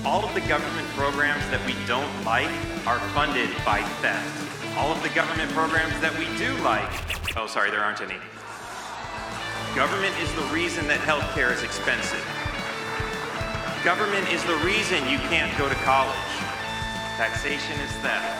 All of the government programs that we don't like are funded by theft. All of the government programs that we do like, oh, sorry, there aren't any. Government is the reason that healthcare is expensive. Government is the reason you can't go to college. Taxation is theft.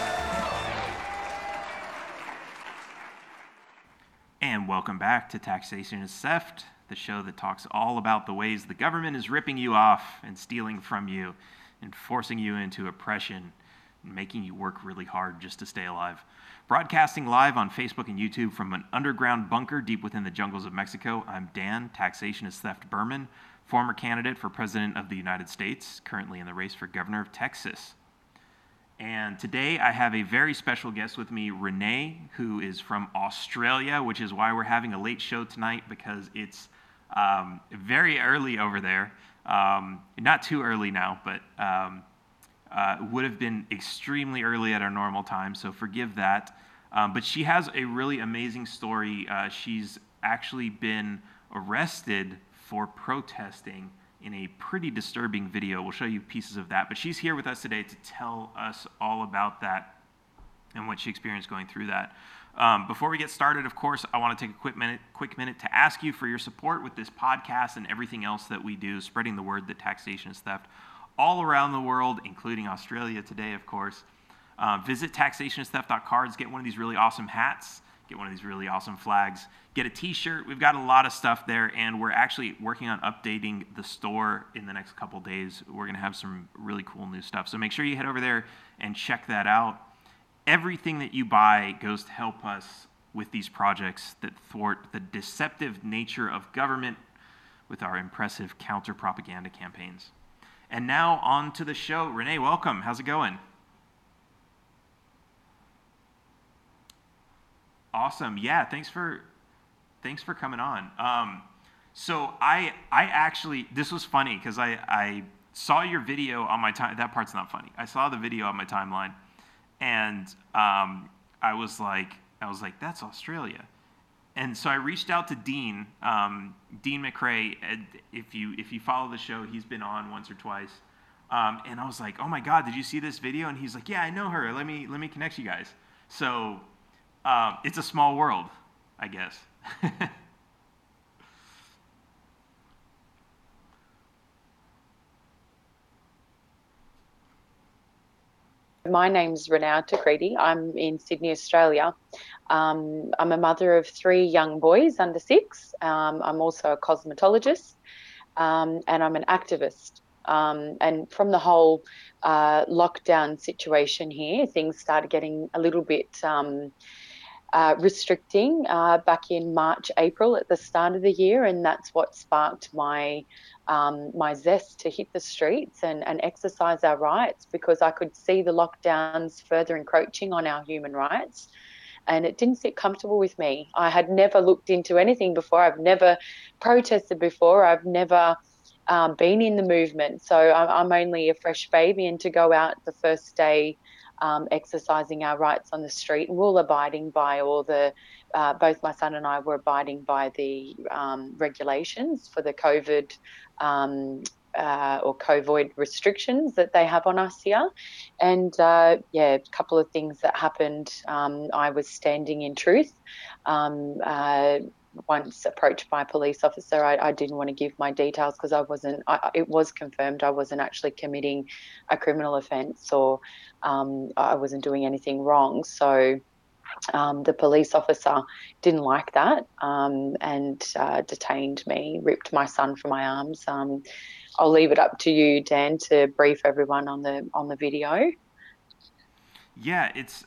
And welcome back to Taxation is Theft, the show that talks all about the ways the government is ripping you off and stealing from you and forcing you into oppression and making you work really hard just to stay alive. Broadcasting live on Facebook and YouTube from an underground bunker deep within the jungles of Mexico, I'm Dan, Taxation is Theft Berman, former candidate for President of the United States, currently in the race for Governor of Texas. And today I have a very special guest with me, Renee, who is from Australia, which is why we're having a late show tonight because it's very early over there. Not too early now, but would have been extremely early at our normal time, so forgive that. But she has a really amazing story. She's actually been arrested for protesting in a pretty disturbing video. We'll show you pieces of that. But she's here with us today to tell us all about that and what she experienced going through that. Before we get started, of course, I want to take a quick minute to ask you for your support with this podcast and everything else that we do, spreading the word that taxation is theft all around the world, including Australia today, of course. Visit taxationistheft.cards, get one of these really awesome hats, get one of these really awesome flags, get a t-shirt. We've got a lot of stuff there, and we're actually working on updating the store in the next couple days. We're going to have some really cool new stuff. So make sure you head over there and check that out. Everything that you buy goes to help us with these projects that thwart the deceptive nature of government with our impressive counter-propaganda campaigns. And now on to the show. Renee, welcome. How's it going? Awesome. Yeah, thanks for coming on. So I actually, this was funny because I saw your video on my time. That part's not funny. I saw the video on my timeline, and I was like, that's Australia. And so I reached out to Dean McRae. If you follow the show, he's been on once or twice. And I was like, oh my God, did you see this video? And he's like, yeah, I know her. Let me connect you guys. So it's a small world, I guess. My name's Renee Takriti. I'm in Sydney, Australia. I'm a mother of 3 young boys under 6. I'm also a cosmetologist, and I'm an activist. And from the whole lockdown situation here, things started getting a little bit restricting back in March, April at the start of the year, and that's what sparked my zest to hit the streets and exercise our rights, because I could see the lockdowns further encroaching on our human rights, and it didn't sit comfortable with me. I had never looked into anything before. I've never protested before. I've never been in the movement, so I'm only a fresh baby, and to go out the first day exercising our rights on the street, and we're abiding by all the, both my son and I were abiding by the regulations for the COVID or COVID restrictions that they have on us here. And a couple of things that happened. I was standing in truth. Once approached by a police officer, I didn't want to give my details because it was confirmed I wasn't actually committing a criminal offence, or I wasn't doing anything wrong. So the police officer didn't like that and detained me, ripped my son from my arms. I'll leave it up to you, Dan, to brief everyone on the video. Yeah, it's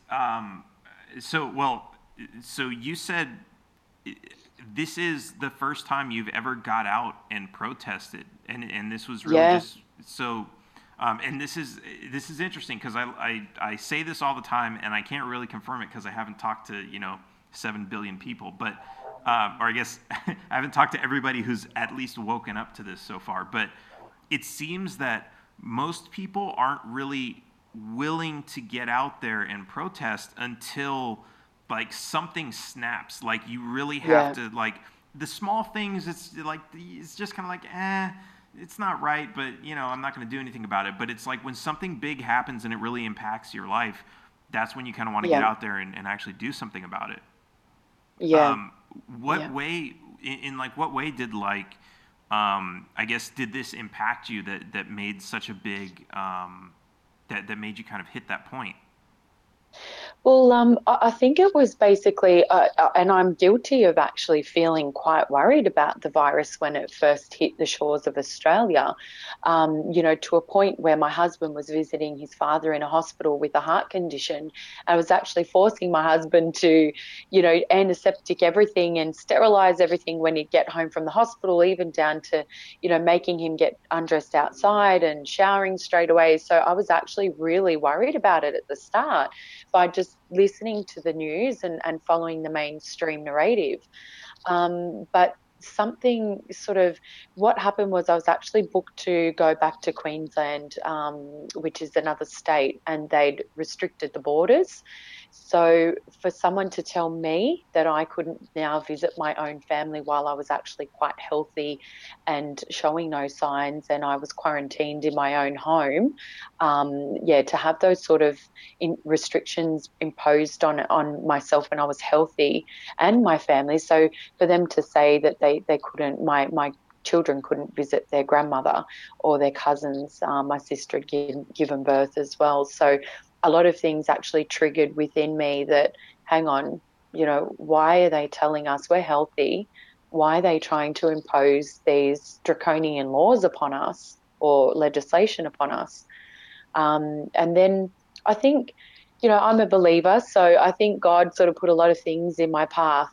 so you said this is the first time you've ever got out and protested, and this was really just so. And this is interesting because I say this all the time, and I can't really confirm it because I haven't talked to 7 billion people, but or I guess I haven't talked to everybody who's at least woken up to this so far. But it seems that most people aren't really willing to get out there and protest until like something snaps. Like you really have to, like the small things. It's like it's just kind of like it's not right, but I'm not going to do anything about it. But it's like when something big happens and it really impacts your life, that's when you kind of want to get Yeah. out there and actually do something about it. Yeah. Um, what Yeah. way, in like what way did I guess, did this impact you that made such a big, that made you kind of hit that point? Well, I think it was basically, and I'm guilty of actually feeling quite worried about the virus when it first hit the shores of Australia, to a point where my husband was visiting his father in a hospital with a heart condition. I was actually forcing my husband to, antiseptic everything and sterilize everything when he'd get home from the hospital, even down to, making him get undressed outside and showering straight away. So I was actually really worried about it at the start by just listening to the news and following the mainstream narrative. But something sort of what happened was I was actually booked to go back to Queensland, which is another state, and they'd restricted the borders. So for someone to tell me that I couldn't now visit my own family while I was actually quite healthy and showing no signs, and I was quarantined in my own home, yeah, to have those sort of restrictions imposed on myself when I was healthy and my family. So for them to say that they couldn't, my children couldn't visit their grandmother or their cousins. My sister had given birth as well. So a lot of things actually triggered within me that, hang on, why are they telling us we're healthy? Why are they trying to impose these draconian laws upon us or legislation upon us? And then I think, I'm a believer, so I think God sort of put a lot of things in my path,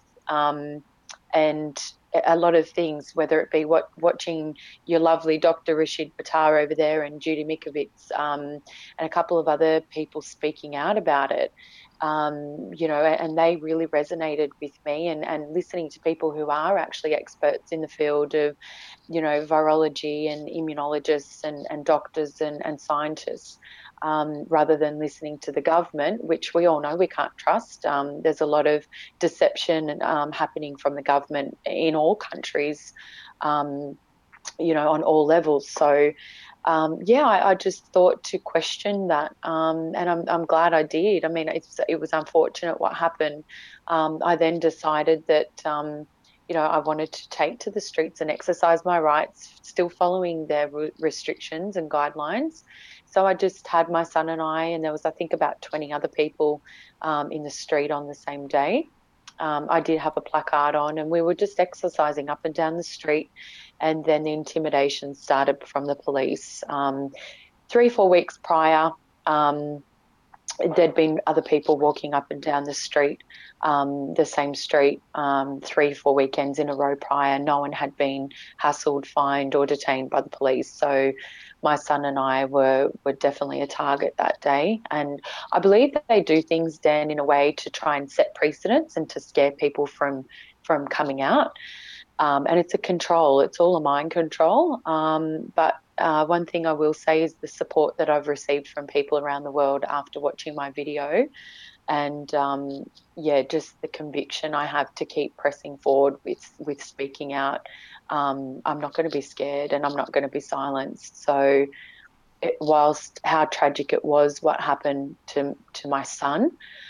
and a lot of things, whether it be watching your lovely Dr. Rashid Buttar over there and Judy Mikovits, and a couple of other people speaking out about it, and they really resonated with me, and listening to people who are actually experts in the field of, virology and immunologists and doctors and scientists, rather than listening to the government, which we all know we can't trust. There's a lot of deception happening from the government in all countries, on all levels. So, yeah, I just thought to question that, and I'm glad I did. I mean, it was unfortunate what happened. I then decided that, I wanted to take to the streets and exercise my rights, still following their restrictions and guidelines. So I just had my son and and there was, I think, about 20 other people in the street on the same day. I did have a placard on, and we were just exercising up and down the street. And then the intimidation started from the police. 3 or 4 weeks prior, um, there'd been other people walking up and down the street, the same street, 3 or 4 weekends in a row prior. No one had been hassled, fined, or detained by the police. So my son and I were definitely a target that day. And I believe that they do things, Dan, in a way to try and set precedents and to scare people from coming out. And it's a control. It's all a mind control. But one thing I will say is the support that I've received from people around the world after watching my video, and yeah, just the conviction I have to keep pressing forward with speaking out. I'm not going to be scared, and I'm not going to be silenced. So, whilst how tragic it was, what happened to my son,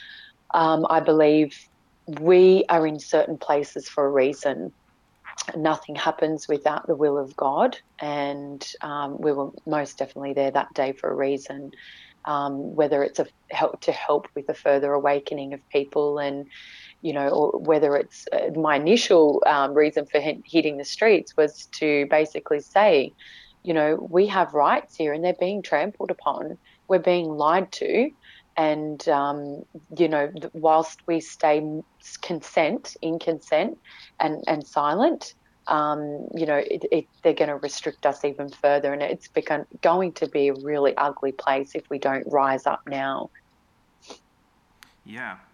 I believe we are in certain places for a reason. Nothing happens without the will of God, and we were most definitely there that day for a reason. Whether it's to help with a further awakening of people, and or whether it's my initial reason for hitting the streets was to basically say, we have rights here, and they're being trampled upon. We're being lied to, and whilst we stay in consent and silent, they're going to restrict us even further, and it's going to be a really ugly place if we don't rise up now. Yeah.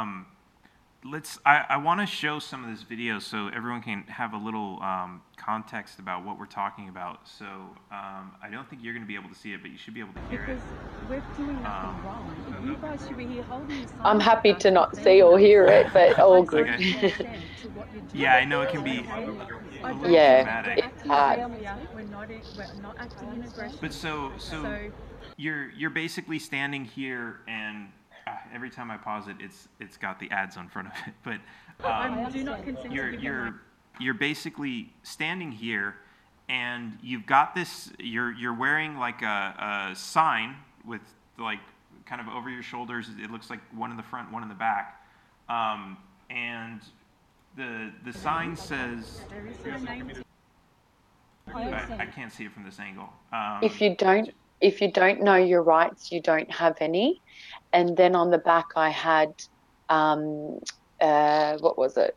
I want to show some of this video so everyone can have a little context about what we're talking about. So I don't think you're going to be able to see it, but you should be able to hear it. We're doing nothing wrong. You guys should be here holding your signs. I'm happy to not see or hear it, but all good. Okay. Yeah, I know it can be a little Yeah, dramatic. hard. We're not acting in aggression. But so you're basically standing here, and every time I pause it, it's got the ads on front of it. But I do not consent to give them you're basically standing here, and you've got this. You're wearing like a sign with like kind of over your shoulders. It looks like one in the front, one in the back, and the sign says. there is no name. I can't see it from this angle. If you don't know your rights, you don't have any. And then on the back, I had what was it?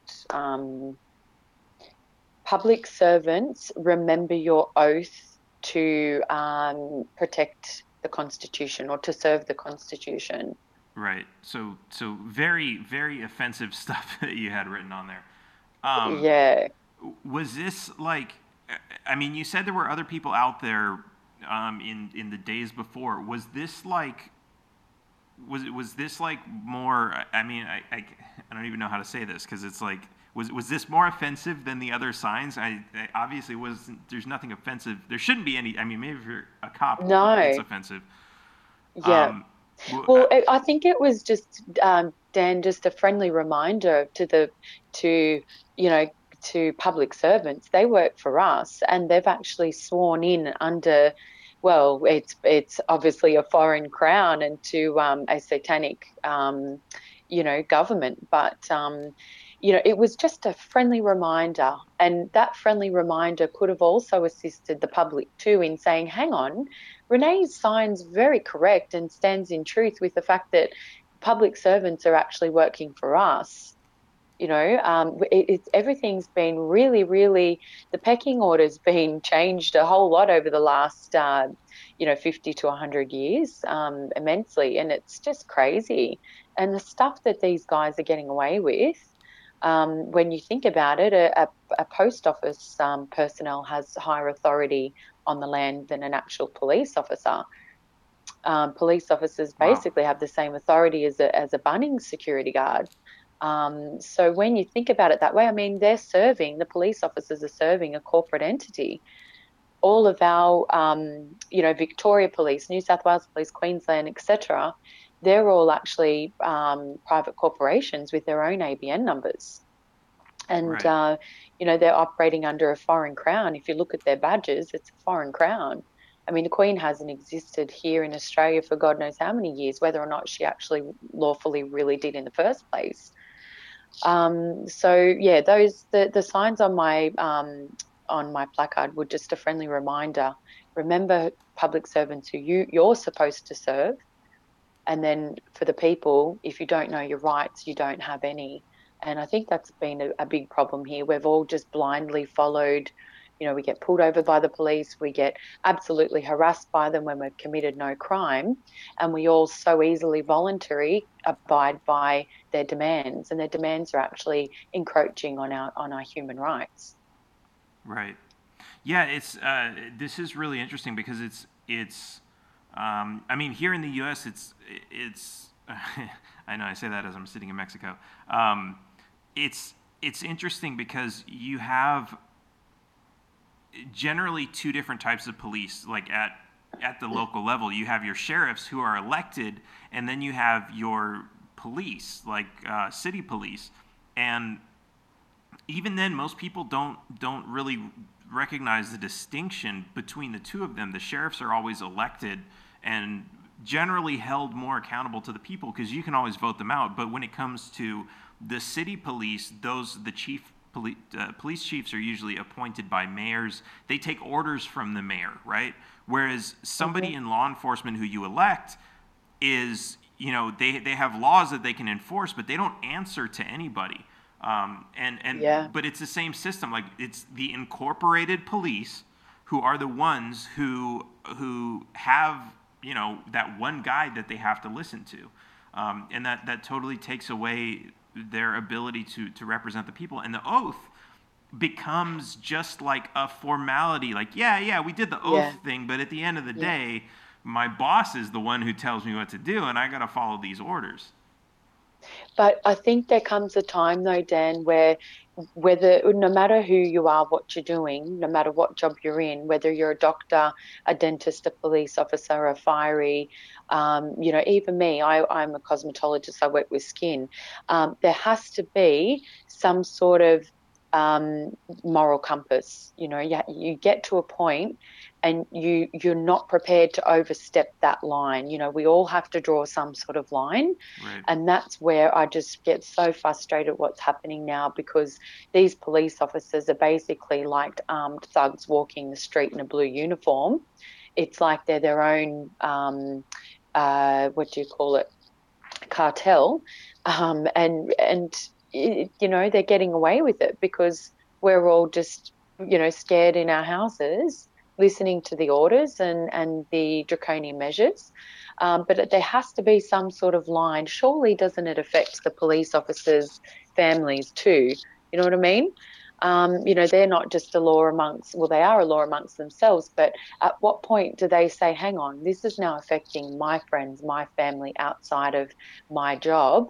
Public servants, remember your oath to protect the Constitution or to serve the Constitution. Right. So very, very offensive stuff that you had written on there. Yeah. Was this like? I mean, you said there were other people out there in the days before. Was this like? Was this like more? I mean, I don't even know how to say this because it's like. Was this more offensive than the other signs? I obviously wasn't. There's nothing offensive. There shouldn't be any. I mean, maybe if you're a cop, No. it's offensive. Yeah. Well, I think it was just Dan, just a friendly reminder to public servants. They work for us, and they've actually sworn in under. Well, it's obviously a foreign crown and to a satanic, government, but. It was just a friendly reminder, and that friendly reminder could have also assisted the public too in saying, hang on, Renee's sign's very correct and stands in truth with the fact that public servants are actually working for us. Everything's been really, really, the pecking order's been changed a whole lot over the last, 50 to 100 years, immensely, and it's just crazy. And the stuff that these guys are getting away with, when you think about it, a post office personnel has higher authority on the land than an actual police officer. Police officers basically have the same authority as a Bunnings security guard. So when you think about it that way, I mean, the police officers are serving a corporate entity. All of our, Victoria Police, New South Wales Police, Queensland, etc., they're all actually private corporations with their own ABN numbers. And, Right. They're operating under a foreign crown. If you look at their badges, it's a foreign crown. I mean, the Queen hasn't existed here in Australia for God knows how many years, whether or not she actually lawfully really did in the first place. The signs on my placard were just a friendly reminder. Remember public servants who you're supposed to serve. And then for the people, if you don't know your rights, you don't have any. And I think that's been a big problem here. We've all just blindly followed. We get pulled over by the police. We get absolutely harassed by them when we've committed no crime. And we all so easily voluntarily abide by their demands. And their demands are actually encroaching on our human rights. Right. Yeah, it's this is really interesting because it's I mean, here in the U.S., it's I know I say that as I'm sitting in Mexico. It's interesting because you have generally two different types of police. Like at the local level, you have your sheriffs who are elected, and then you have your police, like city police, and even then, most people don't really recognize the distinction between the two of them. The sheriffs are always elected and generally held more accountable to the people because you can always vote them out. But when it comes to the city police, police chiefs are usually appointed by mayors. They take orders from the mayor, right? Whereas somebody in law enforcement who you elect is, they have laws that they can enforce, but they don't answer to anybody. But it's the same system. Like it's the incorporated police who are the ones who have that one guy that they have to listen to, and that totally takes away their ability to represent the people. And the oath becomes just like a formality. Like we did the oath thing, but at the end of the day, my boss is the one who tells me what to do, and I got to follow these orders. But I think there comes a time though, Dan, where no matter who you are, what you're doing, no matter what job you're in, whether you're a doctor, a dentist, a police officer, a fiery, even me, I'm a cosmetologist, I work with skin. There has to be some sort of um, moral compass. You get to a point and you're not prepared to overstep that line. We all have to draw some sort of line. Right. And that's where I just get so frustrated what's happening now, because these police officers are basically like armed thugs walking the street in a blue uniform. It's like they're their own, what do you call it, cartel. And they're getting away with it because we're all just, scared in our houses, listening to the orders and the draconian measures. But there has to be some sort of line. Surely doesn't it affect the police officers' families too? You know what I mean? They're not just a law amongst, well, they are a law amongst themselves, but at what point do they say, hang on, this is now affecting my friends, my family outside of my job?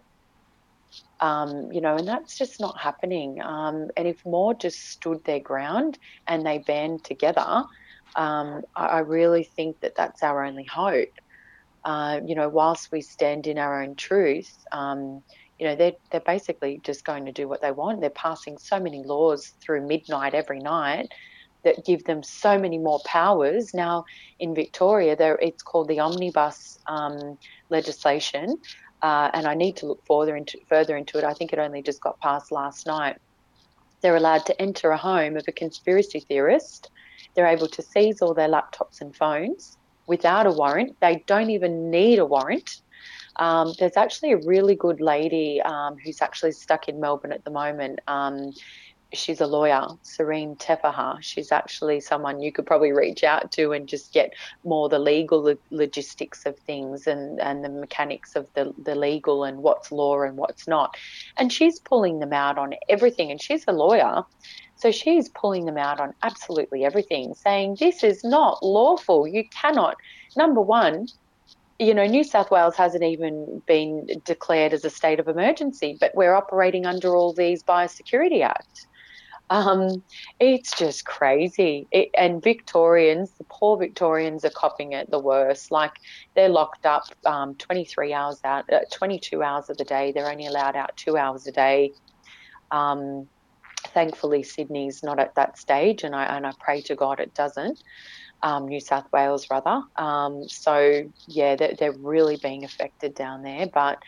And that's just not happening. And if more just stood their ground and they band together, I really think that that's our only hope. Whilst we stand in our own truth, they're basically just going to do what they want. They're passing so many laws through midnight every night that give them so many more powers. Now in Victoria, it's called the omnibus legislation, and I need to look further into it. I think it only just got passed last night. They're allowed to enter a home of a conspiracy theorist. They're able to seize all their laptops and phones without a warrant. They don't even need a warrant. There's actually a really good lady who's actually stuck in Melbourne at the moment. She's a lawyer, Serene Tepaha. She's actually someone you could probably reach out to and just get more the legal logistics of things and the mechanics of the legal and what's law and what's not. And she's pulling them out on everything. And she's a lawyer. So she's pulling them out on absolutely everything, saying this is not lawful. You cannot. Number one, New South Wales hasn't even been declared as a state of emergency, but we're operating under all these biosecurity acts. It's just crazy. And Victorians, the poor Victorians are copping it the worst. Like they're locked up 23 hours out, 22 hours of the day. They're only allowed out 2 hours a day. Thankfully, Sydney's not at that stage, and I pray to God it doesn't. New South Wales, rather. So yeah, they're really being affected down there. But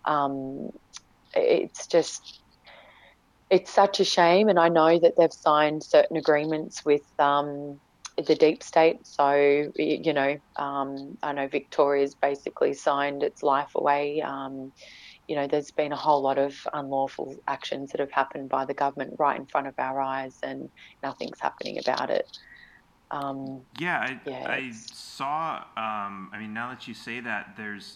it's such a shame, and I know that they've signed certain agreements with the deep state. So I know Victoria's basically signed its life away. There's been a whole lot of unlawful actions that have happened by the government right in front of our eyes, and nothing's happening about it. I saw. Now that you say that,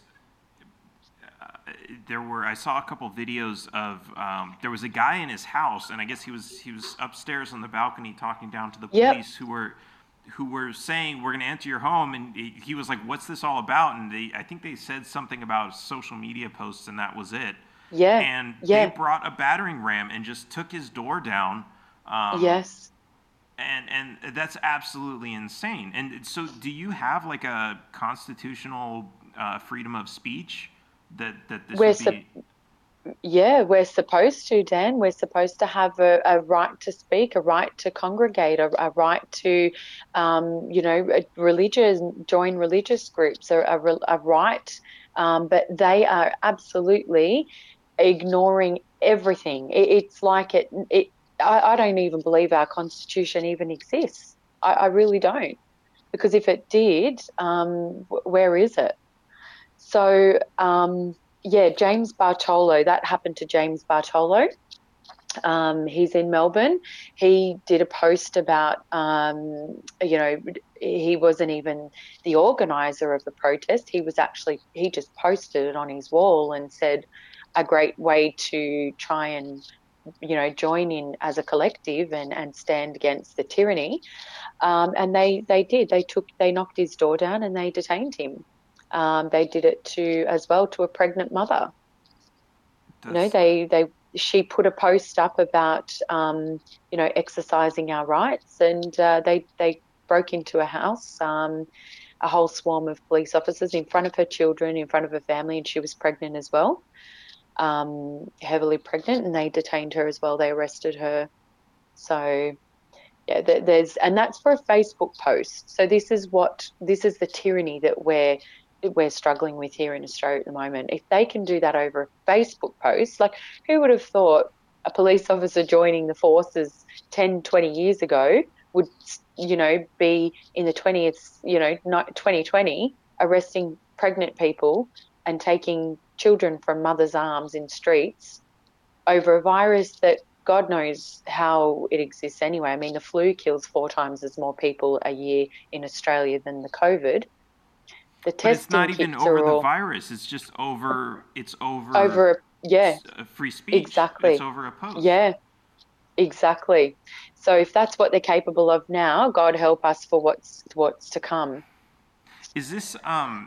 I saw a couple videos of there was a guy in his house, and I guess he was upstairs on the balcony talking down to the police who were saying, we're going to enter your home, and he was like, what's this all about? And I think they said something about social media posts, and that was it. They brought a battering ram and just took his door down. Yes. And that's absolutely insane. And so do you have like a constitutional freedom of speech that this would be? Yeah, we're supposed to, Dan. We're supposed to have a right to speak, a right to congregate, a right to, join religious groups, a right. But they are absolutely ignoring everything. It's like I don't even believe our Constitution even exists. I really don't. Because if it did, where is it? So, James Bartolo, that happened to James Bartolo. He's in Melbourne. He did a post about, he wasn't even the organizer of the protest. He just posted it on his wall and said a great way to try and, join in as a collective and stand against the tyranny. And they did. They knocked his door down and they detained him. They did it to a pregnant mother. You know, she put a post up about, you know, exercising our rights, and they broke into a house, a whole swarm of police officers in front of her children, in front of her family, and she was pregnant as well, heavily pregnant, and they detained her as well. They arrested her. So yeah, and that's for a Facebook post. So this is the tyranny that we're struggling with here in Australia at the moment. If they can do that over a Facebook post, like, who would have thought a police officer joining the forces 10, 20 years ago would, you know, be in the 20th, you know, 2020, arresting pregnant people and taking children from mothers' arms in streets over a virus that God knows how it exists anyway. I mean, the flu kills 4 times as more people a year in Australia than the COVID. The But it's not testing even kits over are the all virus. It's just over. It's over. Yeah, free speech. It's exactly. over a post. Yeah, exactly. So if that's what they're capable of now, God help us for what's to come. Is this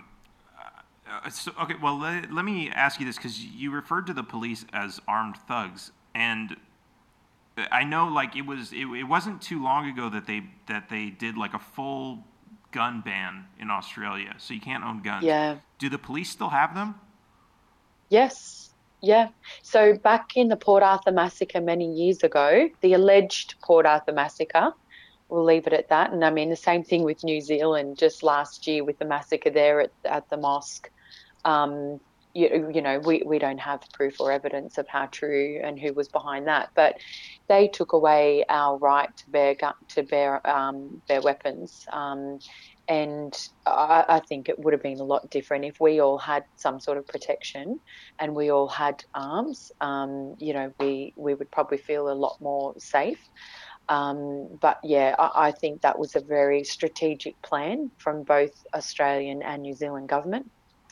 okay? Well, let me ask you this, because you referred to the police as armed thugs, and I know, like, it wasn't too long ago that they did like a full gun ban in Australia, so you can't own guns. Yeah. Do the police still have them? Yes. Yeah. So back in the Port Arthur massacre many years ago, the alleged Port Arthur massacre, we'll leave it at that. And I mean, the same thing with New Zealand just last year with the massacre there at the mosque. You know, we don't have proof or evidence of how true and who was behind that, but they took away our right to bear weapons. And I think it would have been a lot different if we all had some sort of protection and we all had arms. You know, we would probably feel a lot more safe. But yeah, I think that was a very strategic plan from both Australian and New Zealand government.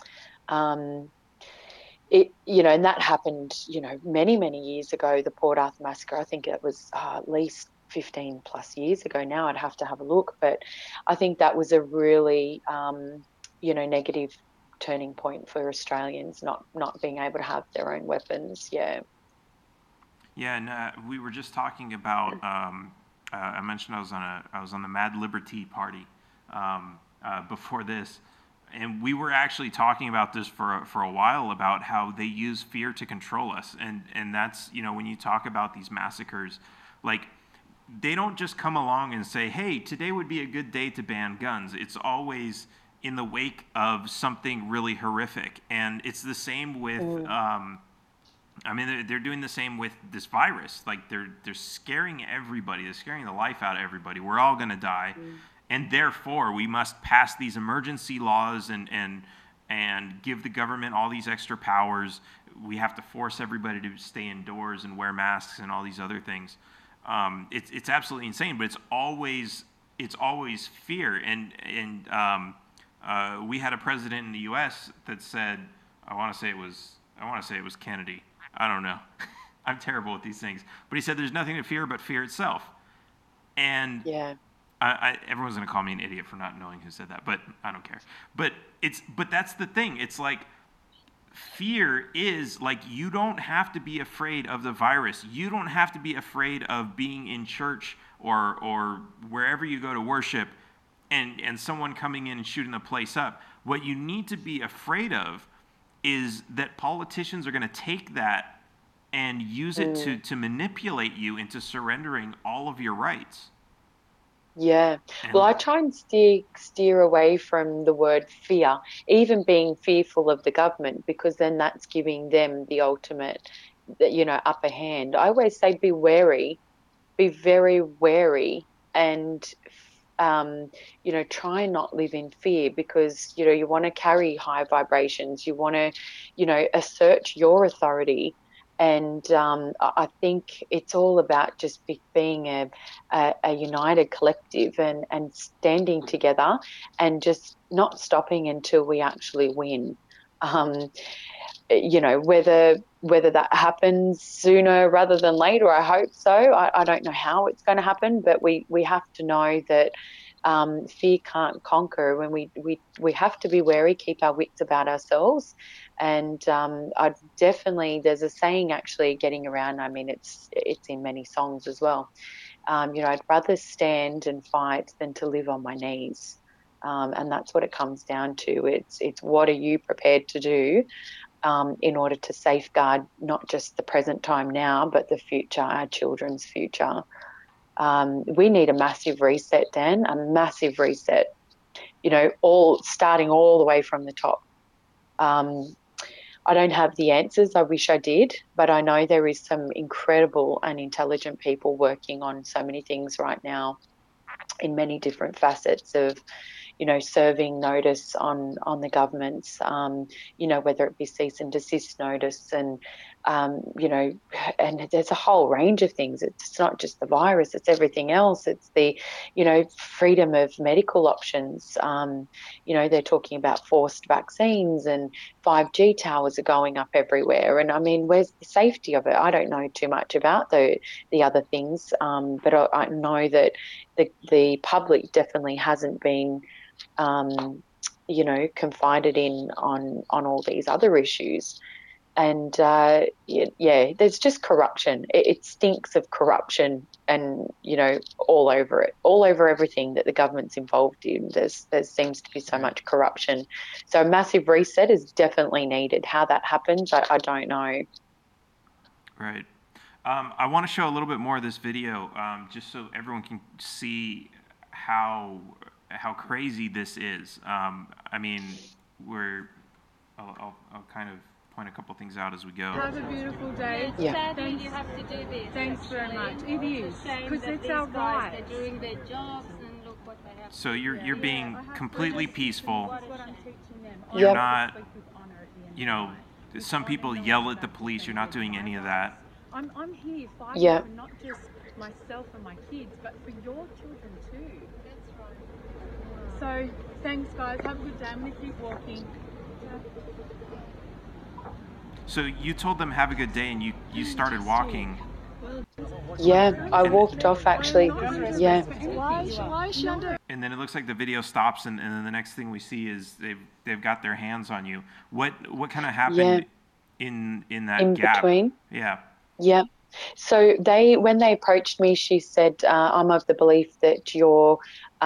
You know, and that happened, you know, many, many years ago, the Port Arthur massacre. I think it was at least 15 plus years ago now. I'd have to have a look, but I think that was a really, you know, negative turning point for Australians not being able to have their own weapons. Yeah. Yeah, and we were just talking about. I mentioned I was on the Mad Liberty Party before this, and we were actually talking about this for a while, about how they use fear to control us, and that's, you know, when you talk about these massacres, like, they don't just come along and say, hey, today would be a good day to ban guns. It's always in the wake of something really horrific, and it's the same with. I mean, they're doing the same with this virus. Like, they're scaring everybody. They're scaring the life out of everybody. We're all going to die. And therefore, we must pass these emergency laws and give the government all these extra powers. We have to force everybody to stay indoors and wear masks and all these other things. It's absolutely insane, but it's always fear. And we had a president in the U.S. that said, I want to say it was Kennedy. I don't know. I'm terrible with these things. But he said there's nothing to fear but fear itself. And yeah. Everyone's going to call me an idiot for not knowing who said that, but I don't care. But that's the thing. It's like, fear is like, you don't have to be afraid of the virus. You don't have to be afraid of being in church or wherever you go to worship and someone coming in and shooting the place up. What you need to be afraid of is that politicians are going to take that and use it to manipulate you into surrendering all of your rights. Yeah. Well, I try and steer away from the word fear, even being fearful of the government, because then that's giving them the ultimate, you know, upper hand. I always say be wary, be very wary, and you know, try and not live in fear, because, you know, you want to carry high vibrations. You want to, you know, assert your authority. And I think it's all about just being a united collective and standing together and just not stopping until we actually win. You know, whether that happens sooner rather than later, I hope so. I don't know how it's going to happen, but we have to know that fear can't conquer. When we have to be wary, keep our wits about ourselves. And I'd definitely, there's a saying actually getting around. I mean, it's in many songs as well. I'd rather stand and fight than to live on my knees. And that's what it comes down to. It's what are you prepared to do in order to safeguard not just the present time now, but the future, our children's future. We need a massive reset, Dan, a massive reset, all starting all the way from the top. I don't have the answers. I wish I did, but I know there is some incredible and intelligent people working on so many things right now in many different facets of serving notice on the governments, whether it be cease and desist notice and, and there's a whole range of things. It's not just the virus, it's everything else. It's the, freedom of medical options. They're talking about forced vaccines and 5G towers are going up everywhere. And I mean, where's the safety of it? I don't know too much about the other things, but I know that the public definitely hasn't been confided in on all these other issues. And there's just corruption. It stinks of corruption, and all over it, all over everything that the government's involved in. There seems to be so much corruption. So a massive reset is definitely needed. How that happens, I don't know. Right. I want to show a little bit more of this video, just so everyone can see how crazy this is. I mean, I'll kind of point a couple things out as we go. Have a beautiful day. Yeah. Sadly, you have to do this. Thanks very much. It is, because Because it's our right. They're doing their jobs and look what they have. So you're being completely peaceful. That's what I'm teaching them. You're Yep. not, Speak with honour at the end of the night. some people yell at the police. You're not doing any of that. I'm here fighting Yeah. for not just myself and my kids, but for your children too. That's right. So thanks, guys. Have a good day. I'm going to keep walking. So you told them have a good day, and you started walking. Yeah, I walked off actually. Yeah. Why is she under? And then it looks like the video stops, and then the next thing we see is they've got their hands on you. What kind of happened in that In gap? between. Yeah. Yeah. So when they approached me, she said, I'm of the belief that you're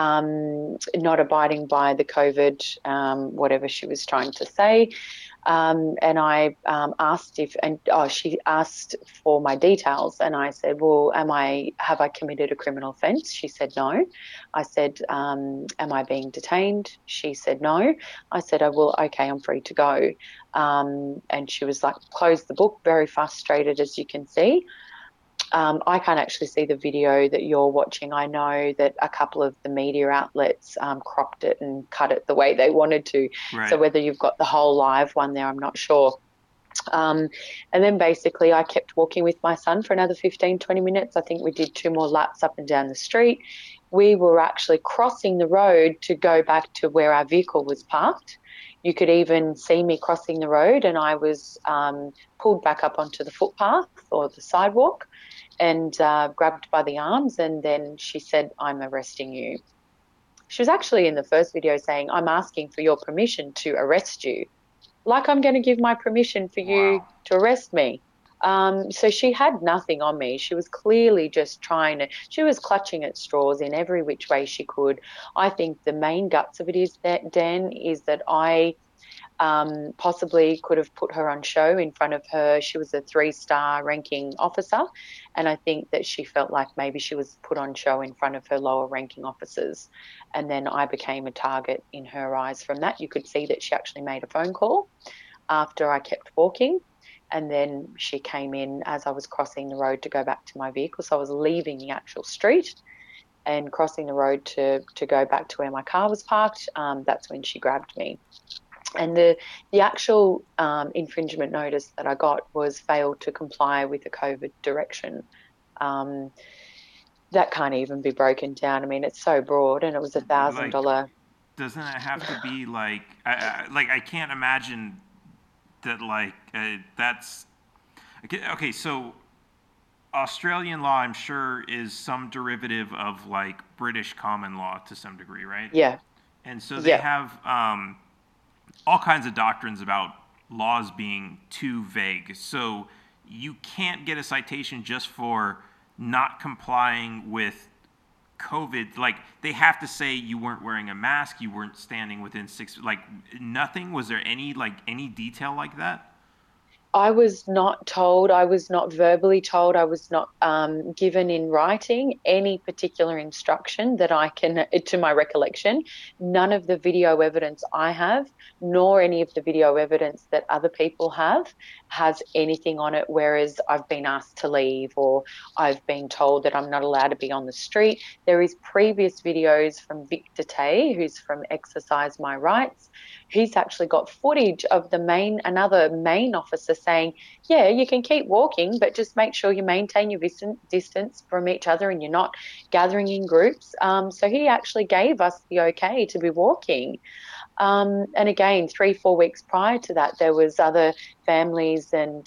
not abiding by the COVID, whatever she was trying to say. And I asked she asked for my details, and I said, well, have I committed a criminal offence? She said no. I said, am I being detained? She said no. I said, oh, well, okay, I'm free to go. And she was like, close the book, very frustrated, as you can see. I can't actually see the video that you're watching. I know that a couple of the media outlets cropped it and cut it the way they wanted to. Right. So whether you've got the whole live one there, I'm not sure. And then basically I kept walking with my son for another 15, 20 minutes. I think we did 2 more laps up and down the street. We were actually crossing the road to go back to where our vehicle was parked. You could even see me crossing the road, and I was pulled back up onto the footpath or the sidewalk and grabbed by the arms, and then she said, I'm arresting you. She was actually in the first video saying, I'm asking for your permission to arrest you. Like I'm going to give my permission for you to arrest me. So she had nothing on me. She was clearly just she was clutching at straws in every which way she could. I think the main guts of it is that, Dan, is that I possibly could have put her on show in front of her. She was a 3-star ranking officer, and I think that she felt like maybe she was put on show in front of her lower ranking officers, and then I became a target in her eyes from that. You could see that she actually made a phone call after I kept walking, and then she came in as I was crossing the road to go back to my vehicle. So I was leaving the actual street and crossing the road to go back to where my car was parked. That's when she grabbed me. And the actual infringement notice that I got was failed to comply with the COVID direction. That can't even be broken down. I mean, it's so broad, and it was $1,000. Doesn't it have to be like I can't imagine that that's okay. So Australian law, I'm sure, is some derivative of like British common law to some degree, right? Yeah. And so they Yeah. have all kinds of doctrines about laws being too vague. So you can't get a citation just for not complying with COVID. Like, they have to say you weren't wearing a mask, you weren't standing within like nothing. Was there any detail like that? I was not told, I was not verbally told, I was not given in writing any particular instruction that I can, to my recollection. None of the video evidence I have, nor any of the video evidence that other people have, has anything on it, whereas I've been asked to leave or I've been told that I'm not allowed to be on the street. There is previous videos from Victor Tay, who's from Exercise My Rights. He's actually got footage of another main officer saying, yeah, you can keep walking, but just make sure you maintain your distance from each other and you're not gathering in groups. So he actually gave us the okay to be walking. And again, 3-4 weeks prior to that, there was other families and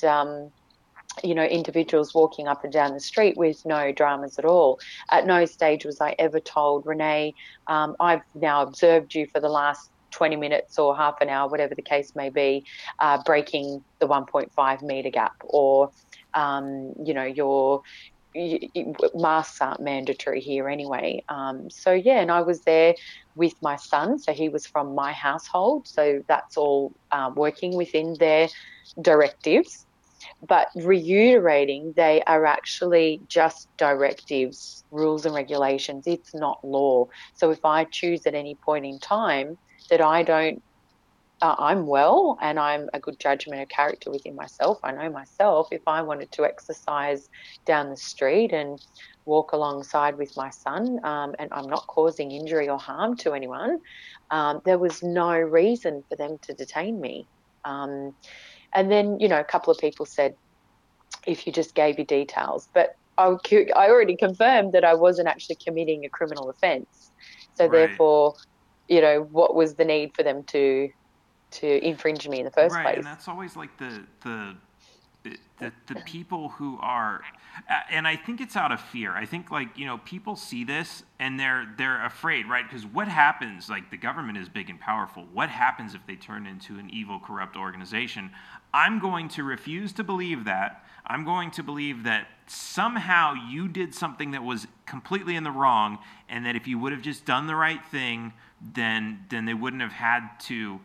individuals walking up and down the street with no dramas at all. At no stage was I ever told, Renee, I've now observed you for the last 20 minutes or half an hour, whatever the case may be, breaking the 1.5 metre gap, or, your masks aren't mandatory here anyway. And I was there with my son, so he was from my household, so that's all working within their directives. But reiterating, they are actually just directives, rules and regulations. It's not law. So if I choose at any point in time that I'm well and I'm a good judgment of character within myself, I know myself, if I wanted to exercise down the street and walk alongside with my son, and I'm not causing injury or harm to anyone, there was no reason for them to detain me. And then, a couple of people said, if you just gave your details, but I already confirmed that I wasn't actually committing a criminal offence. So Right. Therefore, what was the need for them to infringe me in the first Right, place? and that's always like the people who are, and I think it's out of fear. I think people see this and they're afraid, right? Because what happens? Like, the government is big and powerful. What happens if they turn into an evil, corrupt organization? I'm going to refuse to believe that. I'm going to believe that somehow you did something that was completely in the wrong, and that if you would have just done the right thing, then they wouldn't have had to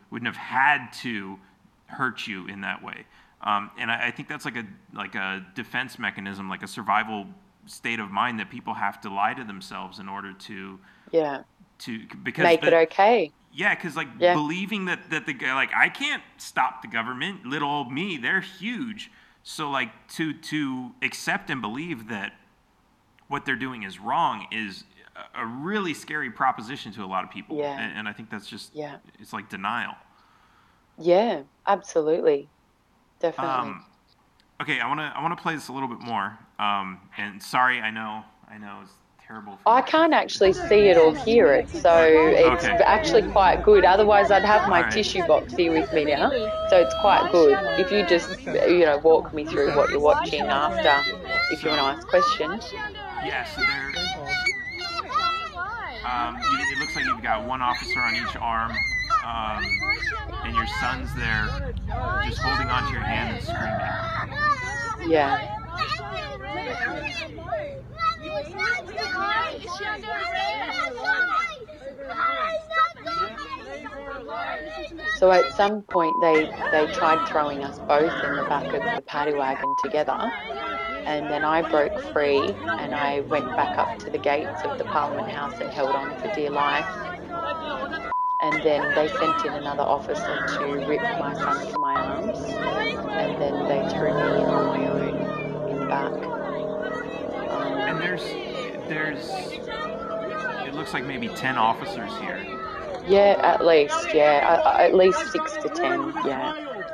hurt you in that way. And I think that's like a defense mechanism, like a survival state of mind, that people have to lie to themselves in order to because make it okay. Yeah, because believing that the guy, like, I can't stop the government, little old me, they're huge. So to accept and believe that what they're doing is wrong is a really scary proposition to a lot of people. Yeah. And I think that's just it's like denial. Yeah, absolutely. Definitely. Okay, I want to play this a little bit more. And sorry, I know it's terrible. I can't actually see it or hear it, so it's actually quite good. Otherwise, I'd have my tissue box here with me now, so it's quite good. If you just, walk me through what you're watching after, if you want to ask questions. Yeah, so it looks like you've got one officer on each arm, and your son's there just holding onto your hand and screaming. Yeah. So at some point they tried throwing us both in the back of the paddy wagon together, and then I broke free and I went back up to the gates of the Parliament House and held on for dear life. And then they sent in another officer to rip my son from my arms, and then they threw me in on my own in the back. And there's it looks like maybe 10 officers here. Yeah, at least, at least 6 to 10, yeah.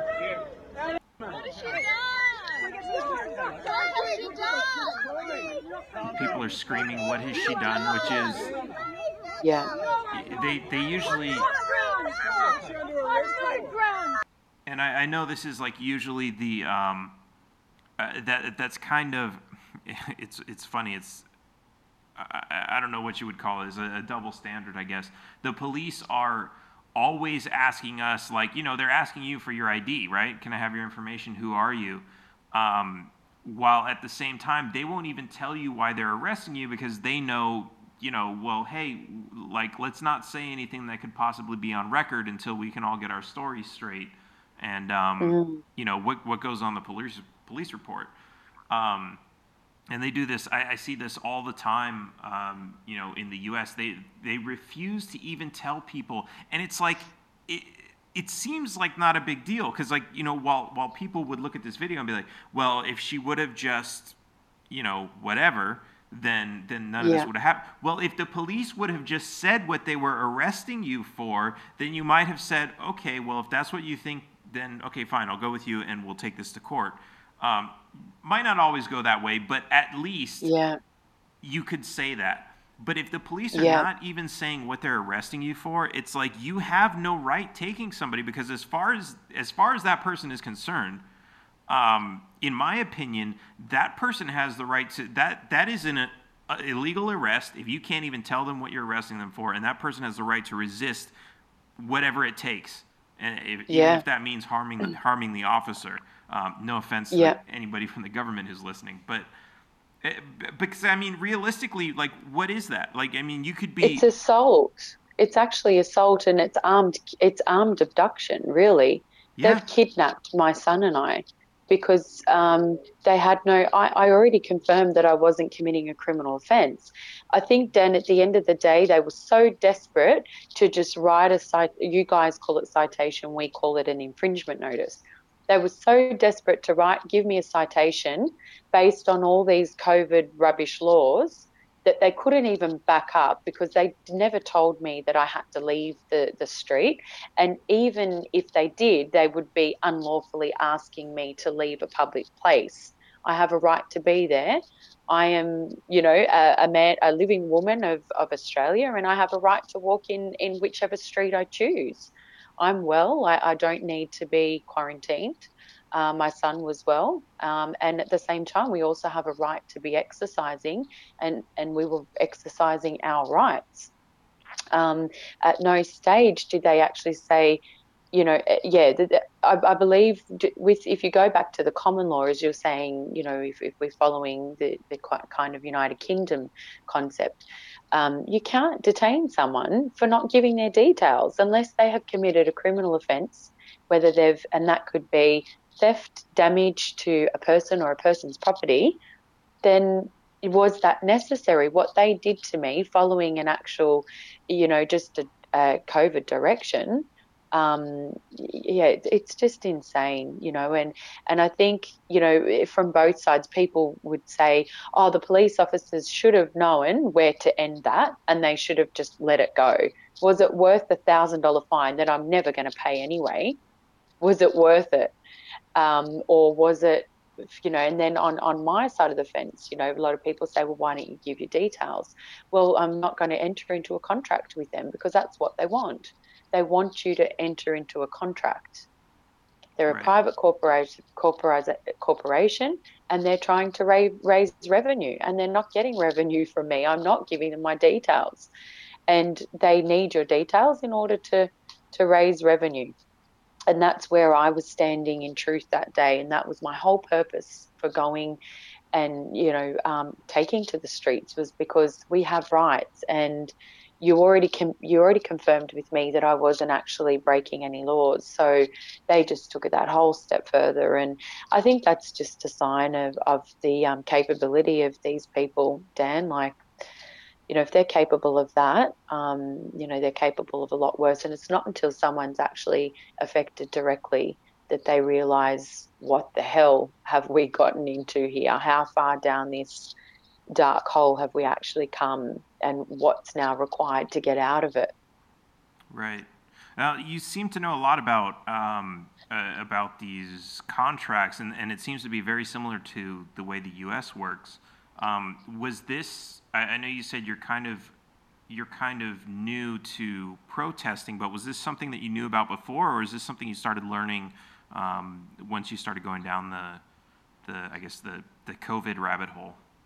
People are screaming, "What has she done?" Which is, they usually, and I know this is like usually the that's kind of it's funny. I don't know what you would call it. It's a double standard, I guess. The police are always asking us, like, they're asking you for your ID, right? Can I have your information? Who are you? While at the same time, they won't even tell you why they're arresting you because they know, well, hey, like, let's not say anything that could possibly be on record until we can all get our stories straight. And, what goes on the police report. And they do this. I see this all the time. In the U.S., they refuse to even tell people, and it's like it seems like not a big deal because, like, while people would look at this video and be like, well, if she would have just, whatever, then none of this would have happened. Well, if the police would have just said what they were arresting you for, then you might have said, okay, well, if that's what you think, then okay, fine, I'll go with you and we'll take this to court. Might not always go that way, but at least you could say that. But if the police are not even saying what they're arresting you for, it's like you have no right taking somebody because as far as that person is concerned, in my opinion, that person has the right to that is an illegal arrest if you can't even tell them what you're arresting them for, and that person has the right to resist whatever it takes, and even if that means harming the officer. No offense to anybody from the government who's listening, but because I mean, realistically, like, what is that? Like, I mean, you could be. It's assault. It's actually assault, and it's armed abduction. Really, they've kidnapped my son and I because they had no. I already confirmed that I wasn't committing a criminal offence. I think then at the end of the day, they were so desperate to just write you guys call it citation, we call it an infringement notice. They were so desperate to give me a citation based on all these COVID rubbish laws that they couldn't even back up because they never told me that I had to leave the street. And even if they did, they would be unlawfully asking me to leave a public place. I have a right to be there. I am, a living woman of Australia, and I have a right to walk in whichever street I choose. I'm well. I don't need to be quarantined. My son was well. And at the same time, we also have a right to be exercising, and we were exercising our rights. At no stage did they actually say, I believe if you go back to the common law, as you're saying, if we're following the kind of United Kingdom concept, you can't detain someone for not giving their details unless they have committed a criminal offence, and that could be theft, damage to a person or a person's property. Then was that necessary? What they did to me following an actual, just a COVID direction. It's just insane, and I think, from both sides, people would say, oh, the police officers should have known where to end that and they should have just let it go. Was it worth the $1,000 fine that I'm never going to pay anyway? Was it worth it? Or was it, and then on my side of the fence, a lot of people say, well, why don't you give your details? Well, I'm not going to enter into a contract with them because that's what they want. They want you to enter into a contract. They're a private corporation, and they're trying to raise revenue, and they're not getting revenue from me. I'm not giving them my details, and they need your details in order to raise revenue. And that's where I was standing in truth that day, and that was my whole purpose for going and taking to the streets, was because we have rights, and you already confirmed with me that I wasn't actually breaking any laws. So they just took it that whole step further, and I think that's just a sign of the capability of these people, Dan. Like, if they're capable of that, they're capable of a lot worse. And it's not until someone's actually affected directly that they realise, what the hell have we gotten into here? How far down this dark hole have we actually come, and what's now required to get out of it? Right. Now, you seem to know a lot about these contracts, and it seems to be very similar to the way the U.S. works. Was this? I know you said you're kind of new to protesting, but was this something that you knew about before, or is this something you started learning once you started going down the COVID rabbit hole?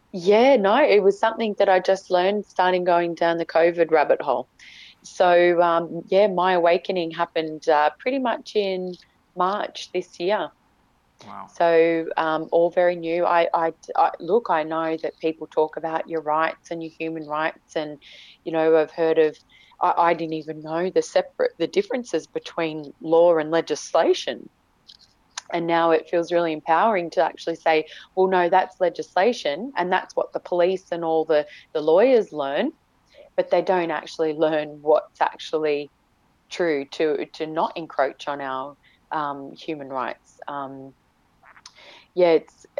Yeah, no, it was something that I just learned starting going down the COVID rabbit hole. So, yeah, my awakening happened pretty much in March this year. Wow. So, all very new. Look, I know that people talk about your rights and your human rights, and I've heard of. I didn't even know the differences between law and legislation. And now it feels really empowering to actually say, well, no, that's legislation, and that's what the police and all the lawyers learn, but they don't actually learn what's actually true to not encroach on our human rights. Yeah,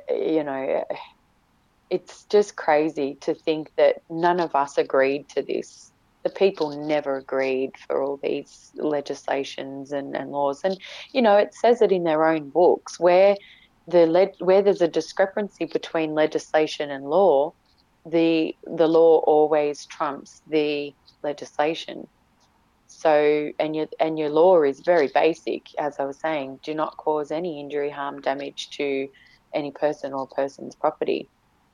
it's just crazy to think that none of us agreed to this. The people never agreed for all these legislations and laws. And, it says it in their own books where where there's a discrepancy between legislation and law, the law always trumps the legislation. So, and your law is very basic, as I was saying, do not cause any injury, harm, damage to any person or person's property.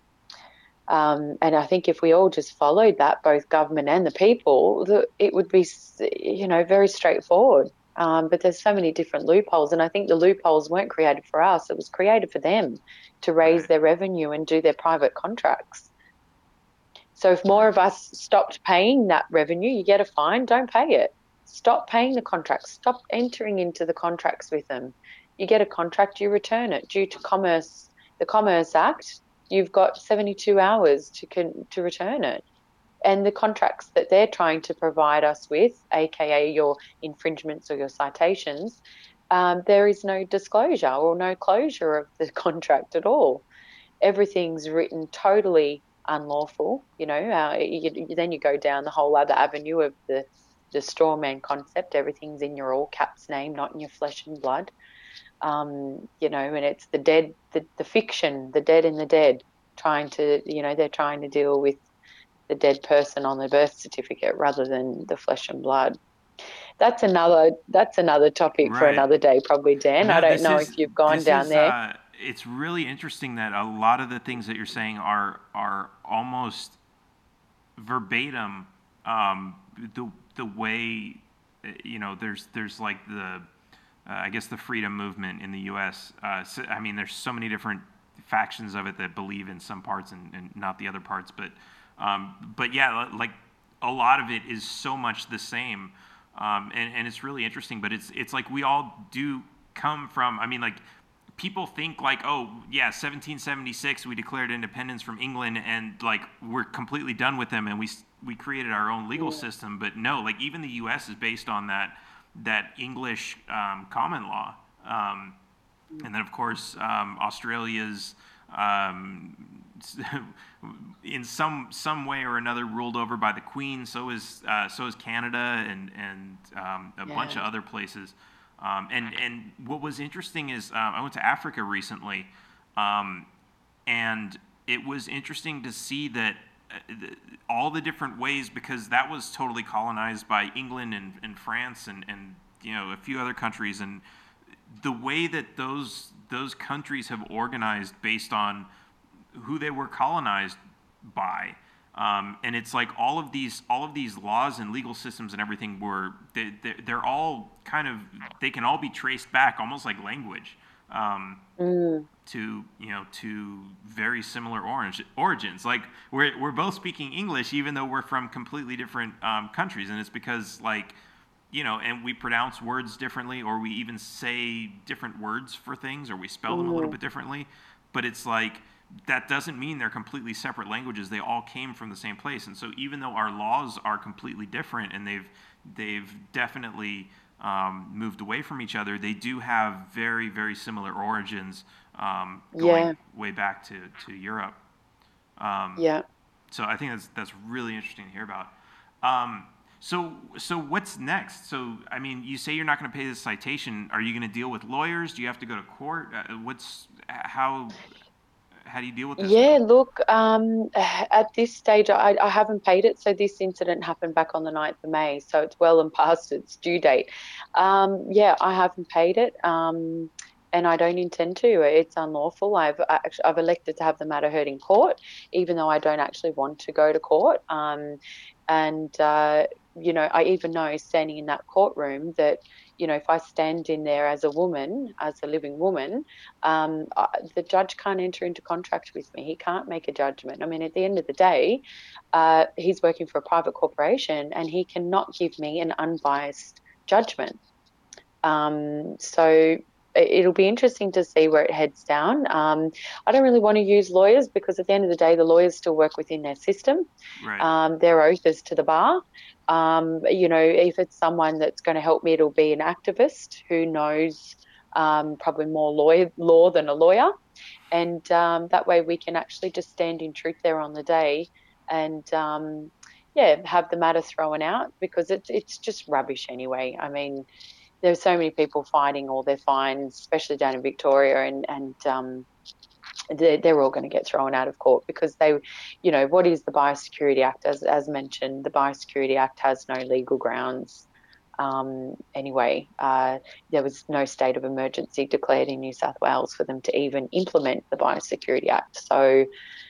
And I think if we all just followed that, both government and the people, it would be, very straightforward. But there's so many different loopholes, and I think the loopholes weren't created for us; it was created for them to raise Right. their revenue and do their private contracts. So if more Right. of us stopped paying that revenue, you get a fine, don't pay it. Stop paying the contracts. Stop entering into the contracts with them. You get a contract, you return it. Due to the Commerce Act, you've got 72 hours to return it. And the contracts that they're trying to provide us with, aka your infringements or your citations, there is no disclosure or no closure of the contract at all. Everything's written totally unlawful. Then you go down the whole other avenue of the straw man concept. Everything's in your all caps name, not in your flesh and blood. And it's the dead, the fiction, the dead in the dead, they're trying to deal with the dead person on the birth certificate rather than the flesh and blood. That's another topic for Right. another day, probably, Dan. I No, don't know if you've gone this down is there. it's really interesting that a lot of the things that you're saying are almost verbatim, the way, there's like the I guess the freedom movement in the U.S. So, I mean, there's so many different factions of it that believe in some parts and not the other parts, but yeah, like a lot of it is so much the same, and it's really interesting. But it's like we all do come from. I mean, like people think like, oh yeah, 1776 we declared independence from England, and like we're completely done with them, and we created our own legal system. But no, like even the U.S. is based on that English common law, and then of course Australia's in some way or another ruled over by the Queen. So is Canada and a bunch of other places. And what was interesting is I went to Africa recently, and it was interesting to see that all the different ways, because that was totally colonized by England and France and a few other countries, and the way that those countries have organized based on who they were colonized by. And it's like all of these laws and legal systems and everything they're all kind of, they can all be traced back almost like language, to very similar origins. Like we're both speaking English even though we're from completely different countries, and it's because and we pronounce words differently, or we even say different words for things, or we spell them a little bit differently. But it's like that doesn't mean they're completely separate languages. They all came from the same place. And so even though our laws are completely different, and they've definitely moved away from each other, they do have very, very similar origins, going way back to Europe. So I think that's really interesting to hear about. So what's next? So I mean, you say you're not going to pay this citation. Are you going to deal with lawyers? Do you have to go to court? How do you deal with this Yeah, stuff? look, at this stage, I haven't paid it. So this incident happened back on the 9th of May. So it's well and past its due date. Yeah, I haven't paid it. and I don't intend to. It's unlawful. I've elected to have the matter heard in court, even though I don't actually want to go to court. And I even know standing in that courtroom that, if I stand in there as a woman, as a living woman, the judge can't enter into contract with me. He can't make a judgment. I mean, at the end of the day, he's working for a private corporation, and he cannot give me an unbiased judgment. So it'll be interesting to see where it heads down. I don't really want to use lawyers because at the end of the day, the lawyers still work within their system. Right. Their oath is to the bar. If it's someone that's going to help me, it'll be an activist who knows probably more law than a lawyer. And that way we can actually just stand in truth there on the day and, have the matter thrown out, because it's just rubbish anyway. I mean, there's so many people fighting all their fines, especially down in Victoria, and they're all going to get thrown out of court because what is the Biosecurity Act? As mentioned, the Biosecurity Act has no legal grounds. Anyway, there was no state of emergency declared in New South Wales for them to even implement the Biosecurity Act. So,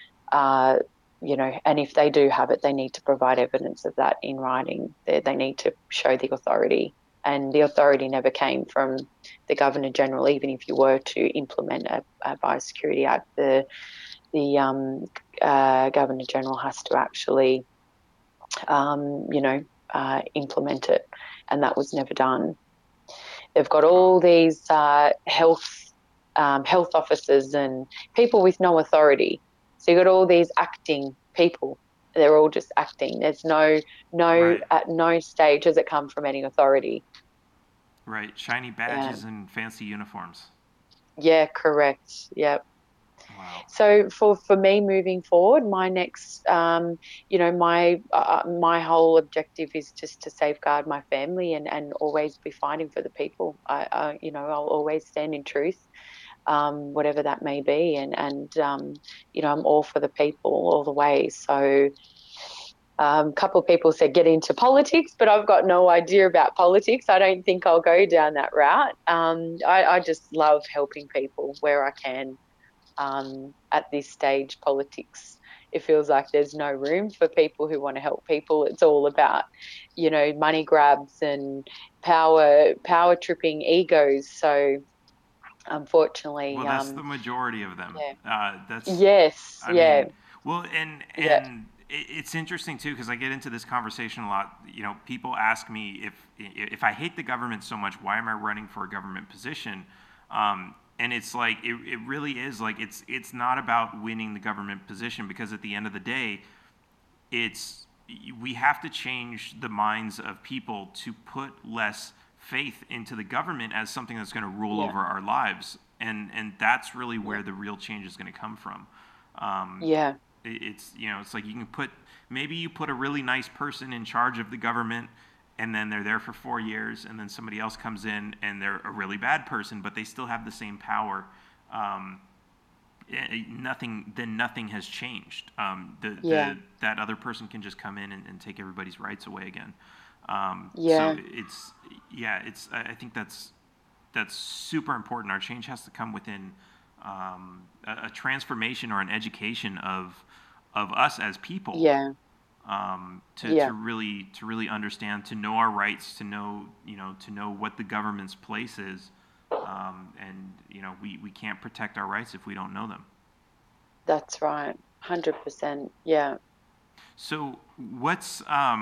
and if they do have it, they need to provide evidence of that in writing. They need to show the authority. And the authority never came from the Governor-General. Even if you were to implement a Biosecurity Act, the Governor-General has to actually, implement it, and that was never done. They've got all these health officers and people with no authority. So you've got all these acting people. They're all just acting. There's Right. at no stage has it come from any authority. Right. Shiny badges and fancy uniforms. Yeah, correct. Yep. Wow. So for me moving forward, my next, my whole objective is just to safeguard my family and always be fighting for the people. I'll always stand in truth, whatever that may be, and I'm all for the people all the way. So. A couple of people said get into politics, but I've got no idea about politics. I don't think I'll go down that route. I just love helping people where I can. At this stage, politics, it feels like there's no room for people who want to help people. It's all about, money grabs and power tripping egos. So, unfortunately, Well, that's the majority of them. Yeah. That's Yes, I yeah. mean, well, and Yeah. it's interesting too because I get into this conversation a lot. People ask me if I hate the government so much, why am I running for a government position? And it's like it really is like it's not about winning the government position, because at the end of the day, we have to change the minds of people to put less faith into the government as something that's going to rule over our lives, and that's really where the real change is going to come from. Yeah. It's like you put a really nice person in charge of the government, and then they're there for 4 years, and then somebody else comes in and they're a really bad person, but they still have the same power. Nothing has changed. That other person can just come in and take everybody's rights away again. So I think that's super important. Our change has to come within a transformation or an education of us as people. Yeah. To really understand, to know our rights, to know what the government's place is, and we can't protect our rights if we don't know them. That's right, 100%. Yeah. So what's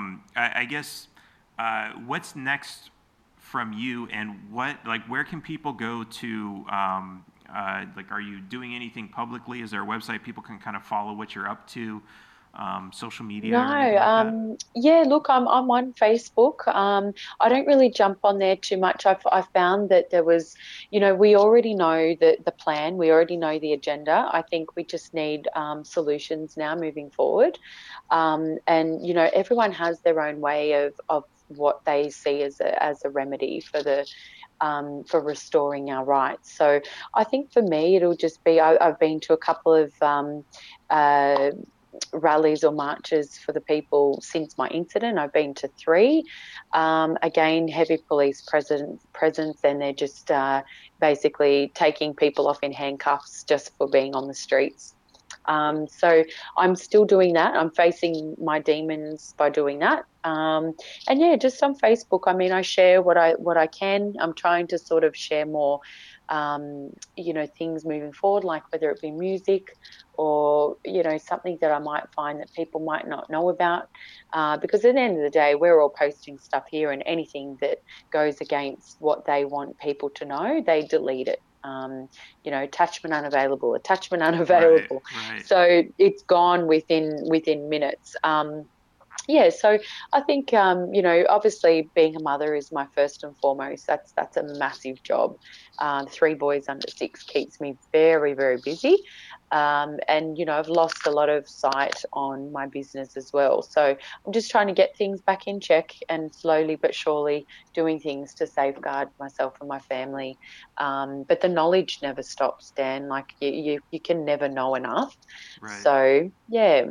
what's next from you, and where can people go to? Are you doing anything publicly? Is there a website people can kind of follow what you're up to? Social media or anything like that? Yeah, look, I'm on Facebook. I don't really jump on there too much. I found that there was, we already know the plan, we already know the agenda. I think we just need solutions now moving forward. And everyone has their own way of what they see as a remedy for restoring our rights. So I think for me, it'll just be I've been to a couple of rallies or marches for the people since my incident. I've been to 3. Again, heavy police presence, and they're just basically taking people off in handcuffs just for being on the streets. So I'm still doing that. I'm facing my demons by doing that. And yeah, just on Facebook. I mean, I share what I can. I'm trying to sort of share more, things moving forward, like whether it be music or something that I might find that people might not know about. Because at the end of the day, we're all posting stuff here, and anything that goes against what they want people to know, they delete it. Attachment unavailable, attachment unavailable. Right. So it's gone within minutes. Yeah, so I think obviously being a mother is my first and foremost. That's a massive job. 3 boys under 6 keeps me very, very busy, and I've lost a lot of sight on my business as well. So I'm just trying to get things back in check and slowly but surely doing things to safeguard myself and my family. But the knowledge never stops, Dan. Like you can never know enough. Right. So yeah.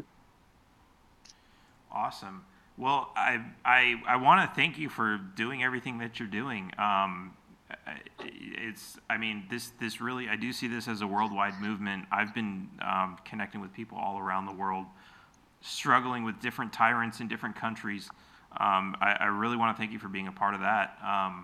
Awesome. Well, I want to thank you for doing everything that you're doing. This really, I do see this as a worldwide movement. I've been connecting with people all around the world, struggling with different tyrants in different countries. I really want to thank you for being a part of that.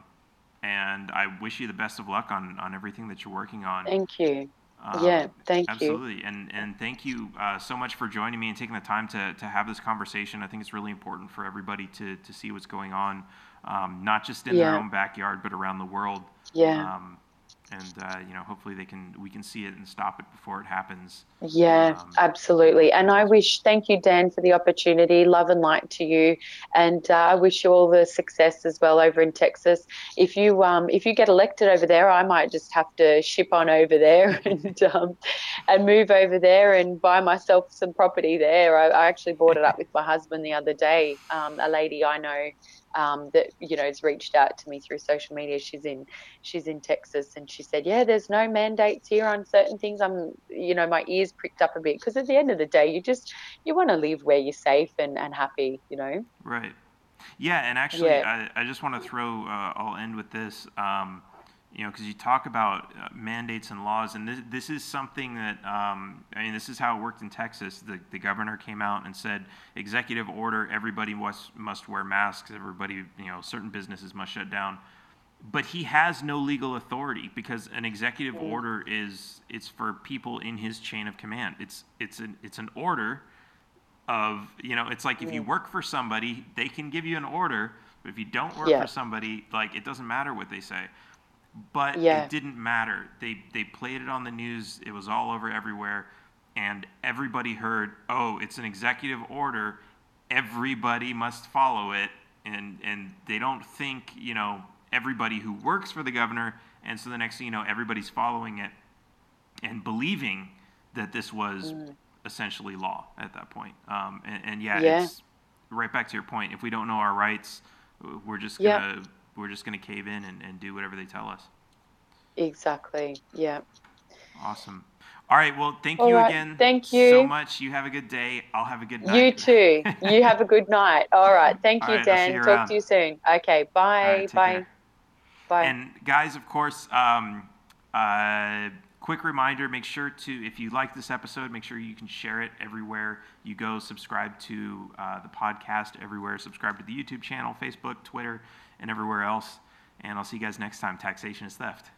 And I wish you the best of luck on everything that you're working on. Thank you. Thank you. Absolutely. And thank you so much for joining me and taking the time to have this conversation. I think it's really important for everybody to see what's going on, not just in their own backyard, but around the world. Yeah. Hopefully we can see it and stop it before it happens. Yeah, absolutely. And thank you, Dan, for the opportunity. Love and light to you. And I wish you all the success as well over in Texas. If you get elected over there, I might just have to ship on over there and move over there and buy myself some property there. I actually brought it up with my husband the other day. A lady I know that has reached out to me through social media. She's in Texas, and she said, yeah, there's no mandates here on certain things. My ears pricked up a bit, because at the end of the day, you want to live where you're safe and happy. Right. Yeah, and actually, I just want to throw. I'll end with this. Because you talk about mandates and laws, and this is something that this is how it worked in Texas. The governor came out and said, executive order, everybody must wear masks. Everybody, certain businesses must shut down. But he has no legal authority, because an executive order it's for people in his chain of command. It's an order of, it's like if you work for somebody, they can give you an order, but if you don't work for somebody, like, it doesn't matter what they say. But it didn't matter. They played it on the news. It was all over everywhere, and everybody heard, oh, it's an executive order, everybody must follow it, and they don't think, everybody who works for the governor, and so the next thing you know, everybody's following it and believing that this was essentially law at that point. It's right back to your point. If we don't know our rights, we're just gonna cave in and do whatever they tell us. Exactly. Yeah. Awesome. All right. Well, thank you again. Thank you so much. You have a good day. I'll have a good night. You too. You have a good night. All right. Thank you, Dan. Talk to you soon. Okay. Bye. Right, bye. Bye. And guys, of course, quick reminder, make sure to, if you like this episode, make sure you can share it everywhere you go. Subscribe to the podcast everywhere. Subscribe to the YouTube channel, Facebook, Twitter, and everywhere else. And I'll see you guys next time. Taxation is Theft.